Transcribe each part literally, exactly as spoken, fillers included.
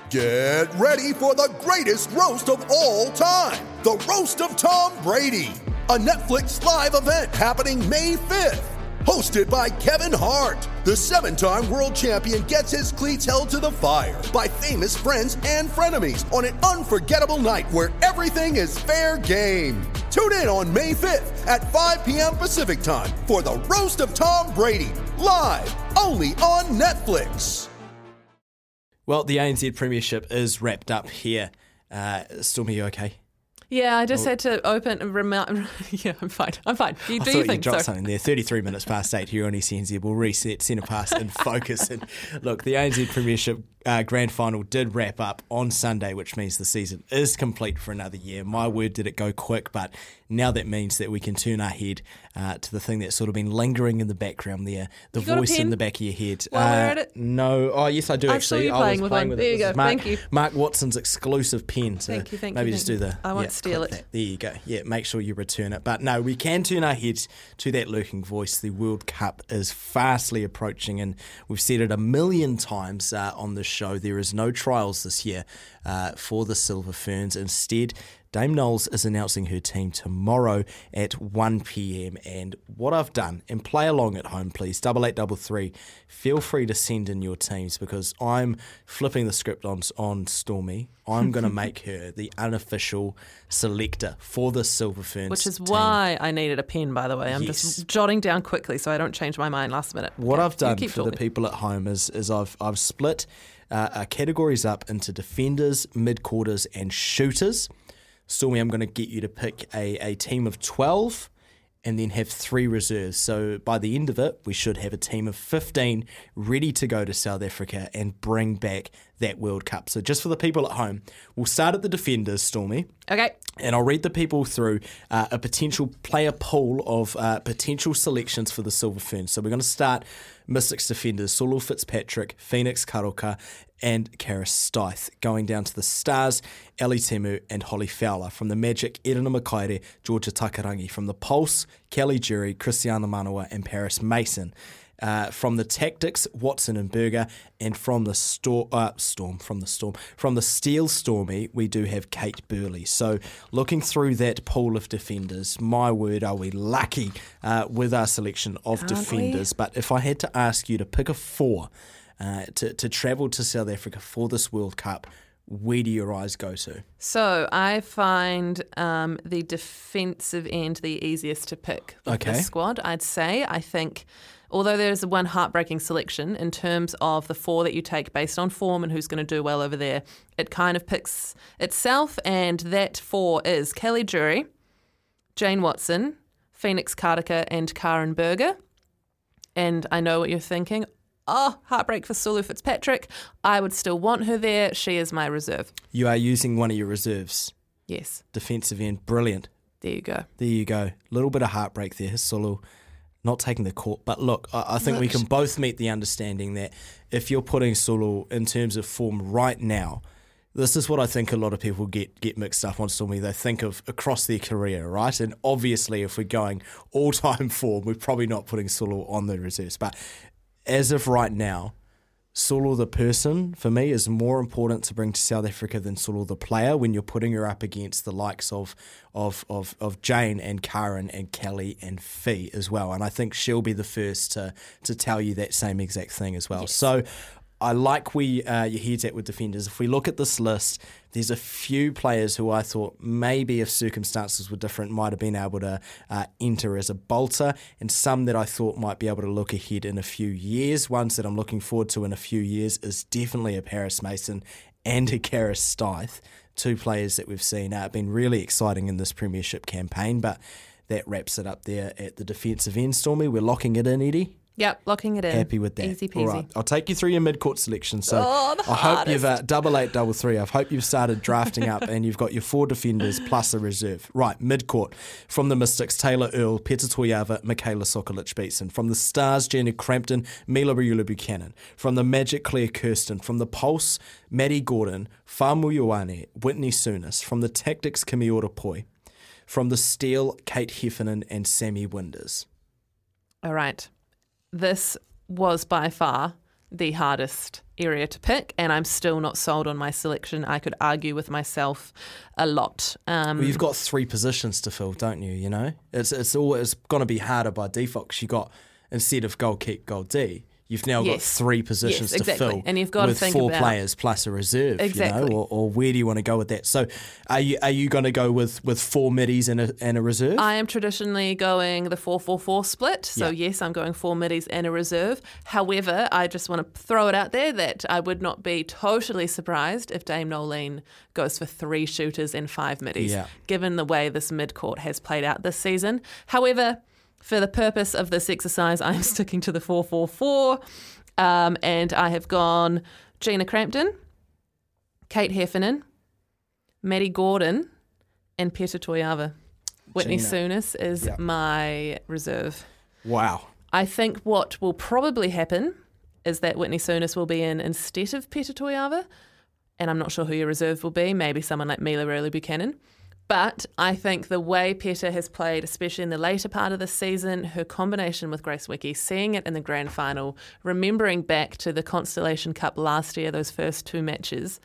Get ready for the greatest roast of all time, the Roast of Tom Brady, a Netflix live event happening May fifth. Hosted by Kevin Hart, the seven-time world champion gets his cleats held to the fire by famous friends and frenemies on an unforgettable night where everything is fair game. Tune in on May fifth at five p.m. Pacific time for the Roast of Tom Brady, live only on Netflix. Well, the A N Z Premiership is wrapped up here. Uh, Stormy, you okay? Yeah, I just oh. had to open and remind. Yeah, I'm fine. I'm fine. You I do thought you think you dropped so? something there. thirty-three minutes past eight here on S E N Z. We'll reset, centre pass and focus. And look, the A N Z Premiership uh, Grand Final did wrap up on Sunday, which means the season is complete for another year. My word, did it go quick, but now that means that we can turn our head uh, to the thing that's sort of been lingering in the background there, the you voice in the back of your head. While uh, we're at it? No. Oh, yes, I do I actually. saw you I playing was with playing one. with There it. you This go. is Mark, Thank you. Mark Watson's exclusive pen. So thank you, thank maybe you. just thank do you. the... I won't yeah, steal it. that. There you go. Yeah, make sure you return it. But no, we can turn our heads to that lurking voice. The World Cup is fastly approaching, and we've said it a million times uh, on this show. There is no trials this year uh, for the Silver Ferns. Instead, Dame Knowles is announcing her team tomorrow at one p.m. And what I've done, and play along at home, please, double eight double three, feel free to send in your teams because I'm flipping the script on, on Stormy. I'm going to make her the unofficial selector for the Silver Ferns Which is team. why I needed a pen, by the way. I'm Yes. just jotting down quickly so I don't change my mind last minute. What Okay, I've done you keep for talking. the people at home is is I've I've split uh, our categories up into defenders, mid-quarters and shooters. Stormy, I'm going to get you to pick a, a team of twelve and then have three reserves. So by the end of it, we should have a team of fifteen ready to go to South Africa and bring back that World Cup. So just for the people at home, we'll start at the defenders, Stormy. Okay. And I'll read the people through uh, a potential player pool of uh, potential selections for the Silver Ferns. So we're going to start Mystics defenders, Sulu Fitzpatrick, Phoenix Karoka, and Karis Stith. Going down to the Stars, Ellie Temu and Holly Fowler. From the Magic, Edina Makaire, Georgia Takarangi. From the Pulse, Kelly Jury, Christiana Manawa, and Paris Mason. Uh, from the Tactics, Watson and Berger, and from the Storm, uh, Storm, from the Storm, from the Steel Stormy, we do have Kate Burley. So, looking through that pool of defenders, my word, are we lucky uh, with our selection of Aren't defenders? we? But if I had to ask you to pick a four uh, to to travel to South Africa for this World Cup, where do your eyes go to? So I find um, the defensive end the easiest to pick of Okay. this squad, I'd say. I think, although there's one heartbreaking selection in terms of the four that you take based on form and who's going to do well over there, it kind of picks itself, and that four is Kelly Jury, Jane Watson, Phoenix Karaka, and Karen Berger. And I know what you're thinking. Oh, heartbreak for Sulu Fitzpatrick. I would still want her there. She is my reserve. You are using one of your reserves. Yes. Defensive end, brilliant. There you go. There you go. Little bit of heartbreak there, Sulu not taking the court. But look, I, I think we Look. can both meet the understanding that if you're putting Sulu in terms of form right now, this is what I think a lot of people get get mixed up on Stormy. They think of across their career, right? And obviously, if we're going all-time form, we're probably not putting Sulu on the reserves. But as of right now, Sulu the person, for me, is more important to bring to South Africa than Sulu the player when you're putting her up against the likes of of of, of Jane and Karen and Kelly and Fee as well. And I think she'll be the first to to tell you that same exact thing as well. Yes. So I like where uh, your head's at with defenders. If we look at this list, there's a few players who I thought maybe if circumstances were different might have been able to uh, enter as a bolter, and some that I thought might be able to look ahead in a few years. Ones that I'm looking forward to in a few years is definitely a Paris Mason and a Karis Stith, two players that we've seen uh, been really exciting in this Premiership campaign, but that wraps it up there at the defensive end, Stormy. We're locking it in, Eddie. Yep, locking it in. Happy with that. Easy peasy. All right, I'll take you through your mid-court selection. So Oh, the I hope you've uh, hardest. double eight, double three. I hope you've started drafting up and you've got your four defenders plus a reserve. Right, mid-court. From the Mystics, Taylor Earl, Peter Toyava, Michaela Sokolic-Beatson. From the Stars, Janet Crampton, Mila Riula Buchanan. From the Magic, Claire Kirsten. From the Pulse, Maddie Gordon, Famu Ioane, Whitney Souness. From the Tactics, Kimiora Poi. From the Steel, Kate Heffernan and Sammy Winders. All right. This was by far the hardest area to pick, and I'm still not sold on my selection. I could argue with myself a lot. Um, well, you've got three positions to fill, don't you? You know, it's it's all it's going to be harder by default because you got, instead of goal kick, goal D, you've now got Yes. three positions Yes, exactly. to fill, And you've got to with think four about- players plus a reserve. Exactly. You know, or, or where do you want to go with that? So, are you are you going to go with, with four middies and a and a reserve? I am traditionally going the four four four split. So, Yeah. yes, I'm going four middies and a reserve. However, I just want to throw it out there that I would not be totally surprised if Dame Nolene goes for three shooters and five middies, Yeah. given the way this mid-court has played out this season. However, for the purpose of this exercise, I'm sticking to the four four four. Um, and I have gone Gina Crampton, Kate Heffernan, Maddie Gordon, and Peta Toyava. Whitney Gina. Souness is Yeah. my reserve. Wow. I think what will probably happen is that Whitney Souness will be in instead of Peta Toyava, and I'm not sure who your reserve will be, maybe someone like Mila Rowley Buchanan. But I think the way Peta has played, especially in the later part of the season, her combination with Grace Wicke, seeing it in the grand final, remembering back to the Constellation Cup last year, those first two matches,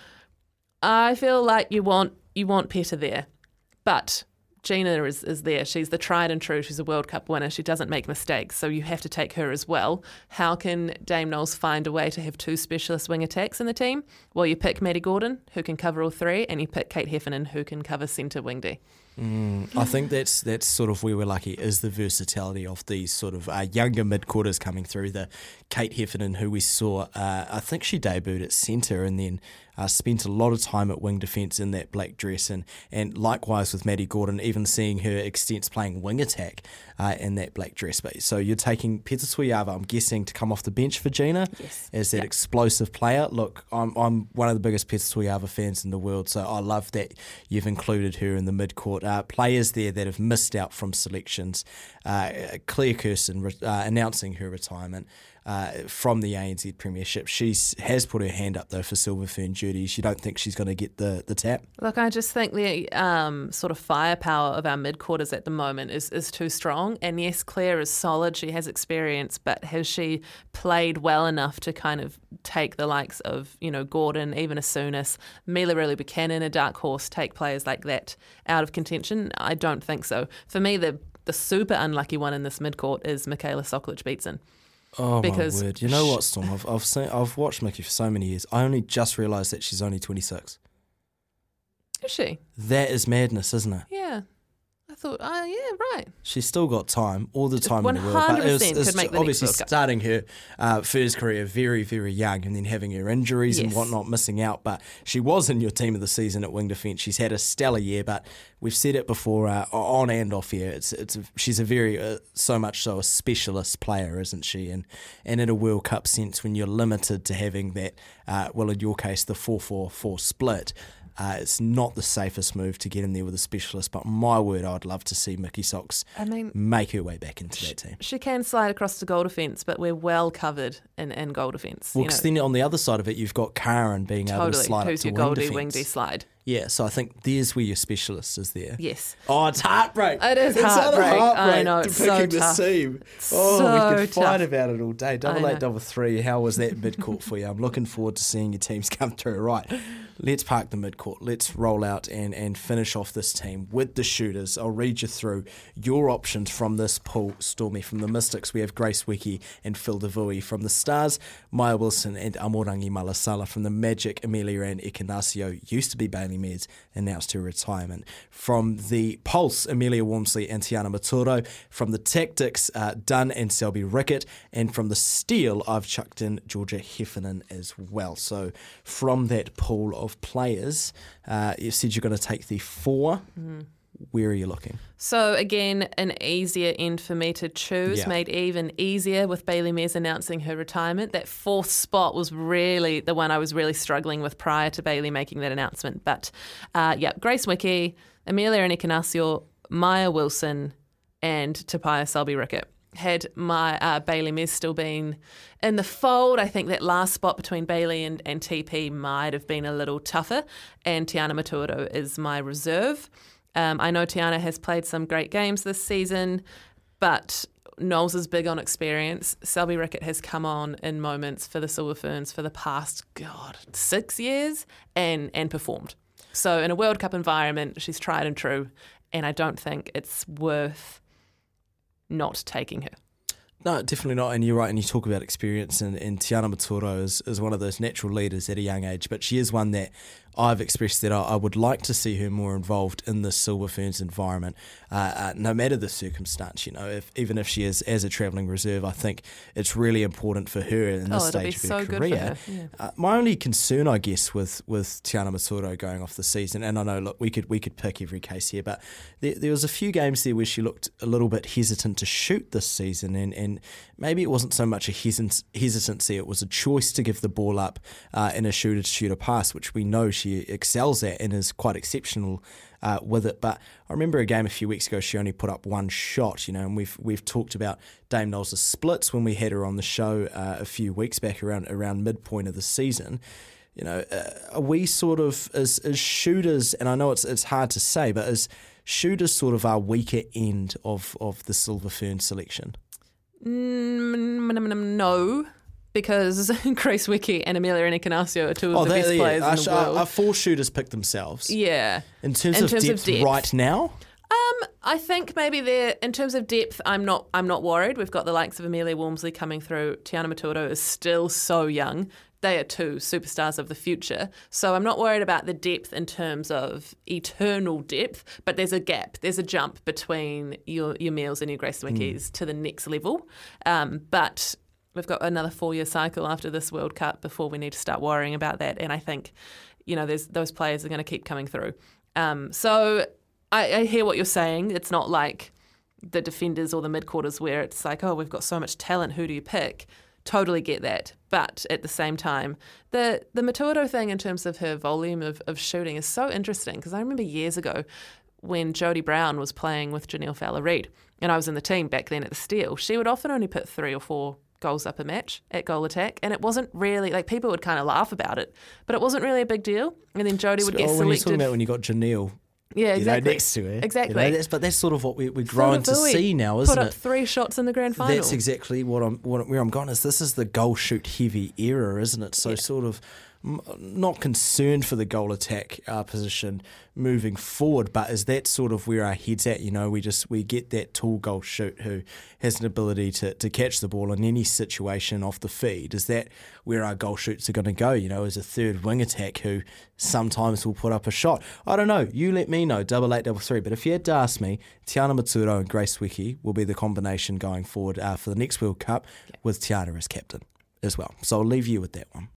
I feel like you want you want Peta there. But Gina is, is there. She's the tried and true. She's a World Cup winner. She doesn't make mistakes, so you have to take her as well. How can Dame Knowles find a way to have two specialist wing attacks in the team? Well, you pick Maddie Gordon, who can cover all three, and you pick Kate Heffernan, who can cover centre wing D. Mm, I think that's that's sort of where we're lucky, is the versatility of these sort of uh, younger mid-quarters coming through. The Kate Heffernan, who we saw, uh, I think she debuted at centre and then uh, spent a lot of time at wing defence in that black dress. And, and likewise with Maddie Gordon, even seeing her extents playing wing attack uh, in that black dress. But so you're taking Peta Toyava, I'm guessing, to come off the bench for Gina Yes. as that Yep. explosive player. Look, I'm I'm one of the biggest Peta Toyava fans in the world, so I love that you've included her in the mid-court. Uh, players there that have missed out from selections. Uh, Claire Kirsten re- uh, announcing her retirement uh, from the A N Z Premiership. She has put her hand up, though, for Silver Fern duties. You don't think she's going to get the, the tap? Look, I just think the um, sort of firepower of our mid-quarters at the moment is, is too strong. And yes, Claire is solid. She has experience, but has she played well enough to kind of take the likes of, you know, Gordon, even a Souness, Mila Rowley Buchanan, a dark horse, take players like that out of contention? I don't think so. For me, the the super unlucky one in this mid-court is Michaela Sokolic-Beatson. Oh, Because my word. You know what, Storm? I've, I've, seen, I've watched Mickey for so many years. I only just realised that she's only twenty-six. Is she? That is madness, isn't it? Yeah. I thought, oh, yeah, right. She's still got time, all the time in the world. one hundred But it's, percent it's could make the obviously next World Cup. starting her uh, first career very, very young and then having her injuries and Yes. whatnot, missing out. But she was in your team of the season at wing defence. She's had a stellar year, but we've said it before, uh, on and off here. It's it's a, she's a very, uh, so much so, a specialist player, isn't she? And and in a World Cup sense, when you're limited to having that, uh, well, in your case, the four four four split, Uh, it's not the safest move to get in there with a specialist, but my word, I'd love to see Mickey Socks I mean, make her way back into that team. she can slide across to goal defence, but we're well covered in, in goal defence. Well, you know, because then on the other side of it, you've got Karen being able to totally. slide Who's up to your wing Goldie defence. wing D slide? Yeah, so I think there's where your specialist is there. Yes. Oh, it's heartbreak. It is it's heartbreak. utter heartbreak I know, to it's picking so the tough. team. Oh, So we could fight tough. about it all day. Double I eight, know. double three. How was that mid-court for you? I'm looking forward to seeing your teams come through. Right, let's park the mid-court. Let's roll out and, and finish off this team with the shooters. I'll read you through your options from this pool, Stormy. From the Mystics, we have Grace Wicke and Phil Devui. From the Stars, Maya Wilson and Amorangi Malasala. From the Magic, Amelia Ann Ekanasio, used to be Bailey Mears, announced her retirement. From the Pulse, Amelia Walmsley and Tiana Maturo. From the Tactics, uh, Dunn and Selby Rickett. And from the Steel, I've chucked in Georgia Heffernan as well. So from that pool of players, uh, you said you're going to take the four. Mm-hmm. Where are you looking? So again, an easier end for me to choose, Yeah. made even easier with Bailey Mears announcing her retirement. That fourth spot was really the one I was really struggling with prior to Bailey making that announcement. But uh, yeah, Grace Wicke, Amelia Ekanasio, Maya Wilson, and Tapaya Selby Rickett. Had my uh, Bailey Mears still been in the fold, I think that last spot between Bailey and, and T P might have been a little tougher. And Tiana Maturo is my reserve. Um, I know Tiana has played some great games this season, but Knowles is big on experience. Selby Rickett has come on in moments for the Silver Ferns for the past, God, six years and, and performed. So in a World Cup environment, she's tried and true, and I don't think it's worth not taking her. No, definitely not. And you're right. And you talk about experience, and, and Tiana Maturo is, is one of those natural leaders at a young age. But she is one that I've expressed that I, I would like to see her more involved in the Silver Ferns environment, uh, uh, no matter the circumstance. You know, if, even if she is as a travelling reserve, I think it's really important for her in this oh, stage of her so career. Good for her. Yeah. Uh, my only concern, I guess, with with Tiana Maturo going off the season, and I know, look, we could we could pick every case here, but there, there was a few games there where she looked a little bit hesitant to shoot this season, and, and maybe it wasn't so much a hesit- hesitancy, it was a choice to give the ball up uh, in a shooter-to-shooter pass, which we know she excels at and is quite exceptional uh, with it. But I remember a game a few weeks ago, she only put up one shot, you know, and we've we've talked about Dame Knowles' splits when we had her on the show uh, a few weeks back around around midpoint of the season. You know, uh, are we sort of, as, as shooters, and I know it's it's hard to say, but as shooters sort of our weaker end of, of the Silver Fern selection? Mm, no, because Grace Wicke and Amelia Encarnacio are two of oh, the they, best yeah, players our, in the world. Our, our four shooters pick themselves. Yeah. In terms, in of, terms depth of depth right now? Um, I think maybe they're, in terms of depth, I'm not I'm not worried. We've got the likes of Amelia Walmsley coming through. Tiana Maturo is still so young. They are two superstars of the future. So I'm not worried about the depth in terms of eternal depth, but there's a gap. There's a jump between your, your Meals and your Grace Wickes mm. to the next level. Um, but we've got another four-year cycle after this World Cup before we need to start worrying about that. And I think, you know, there's those players are going to keep coming through. Um, so I, I hear what you're saying. It's not like the defenders or the mid-quarters where it's like, oh, we've got so much talent, who do you pick? Totally get that. But at the same time, the the Maturo thing in terms of her volume of, of shooting is so interesting, because I remember years ago when Jodie Brown was playing with Janelle Fowler-Reid, and I was in the team back then at the Steel, she would often only put three or four goals up a match at goal attack, and it wasn't really, like, people would kind of laugh about it, but it wasn't really a big deal. And then Jodie would so, get oh, selected. When you're talking about when you got Janelle, yeah, exactly. You know, next to her. Exactly. You know, that's, but that's sort of what we, we're growing to see now, isn't Put up it? three shots in the grand final. That's exactly what I'm, what, where I'm going. Is this is the goal shoot heavy era, isn't it? So yeah. sort of m- not concerned for the goal attack uh, position moving forward, but is that sort of where our head's at? You know, we just we get that tall goal shoot who has an ability to, to catch the ball in any situation off the feed. Is that where our goal shoots are going to go? You know, as a third wing attack who sometimes will put up a shot. I don't know. You let me know. Double eight, double three. But if you had to ask me, Tiana Maturo and Grace Wicke will be the combination going forward uh, for the next World Cup, yeah. with Tiana as captain as well. So I'll leave you with that one.